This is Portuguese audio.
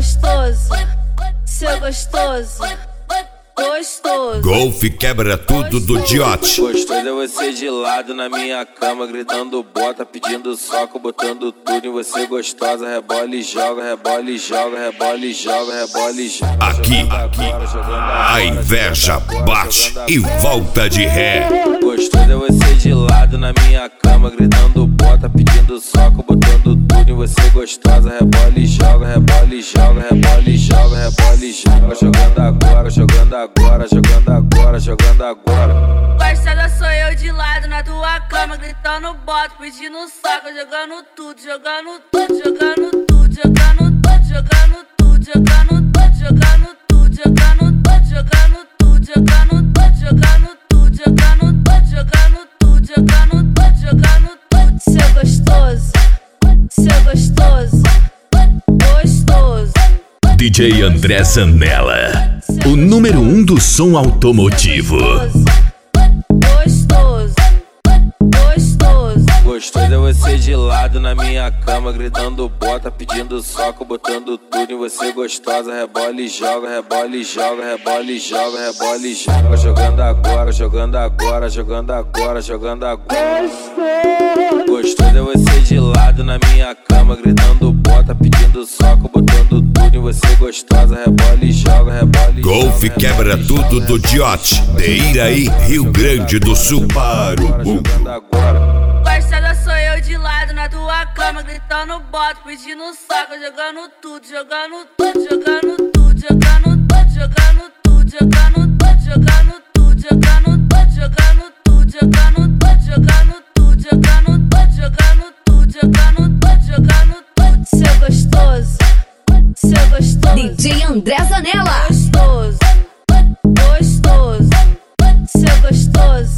gostoso, seu gostoso, gostoso. Golf quebra tudo do Diote. Gostoso é você de lado na minha cama, gritando bota, pedindo soco, botando tudo em você gostosa. Rebola e joga, rebola e joga, rebola e joga, rebola e joga. Aqui, a inveja bate e volta de ré. Gostoso é você de lado na minha cama, gritando bota, pedindo soco, botando tudo em você gostosa. Rebola e joga, rebola e joga, rebola e joga, rebola e joga. Jogando agora, jogando agora, jogando agora, jogando agora. Gostada sou eu de lado na tua cama, gritando bota, pedindo soco, jogando tudo, jogando tudo, jogando tudo, jogando tudo, jogando tudo, jogando tudo, jogando tudo, jogando tudo, jogando tudo, jogando tudo, jogando tudo, jogando tudo, jogando tudo, jogando tudo, jogando tudo. Seu gostoso, seu gostoso, gostoso. DJ André Zanella, o número 1 do som automotivo. Gostoso, gostoso. Gostoso é você de lado na minha cama, gritando bota, pedindo soco, botando tudo em você gostosa. Rebola e joga, rebola e joga, rebola e joga, rebola e joga. Jogando agora, jogando agora, jogando agora, jogando agora. Gostoso é você de lado na minha cama, gritando bota, pedindo soco, botando tudo em você gostosa. Rebola e joga, rebola e joga. Golf quebra tudo do Diote, de Iraí, Rio Grande do Sul. Jogando agora. Gostada sou eu de lado na tua cama, gritando bota, pedindo soco, jogando tudo, jogando tudo, jogando tudo, jogando tudo, jogando tudo, jogando tudo, jogando tudo, jogando tudo, jogando tudo, jogando tudo, jogando tudo, jogando tudo, jogando tudo, jogando tudo, jogando tudo. Seu gostoso, seu gostoso. DJ André Zanella. Gostoso, gostoso, seu gostoso.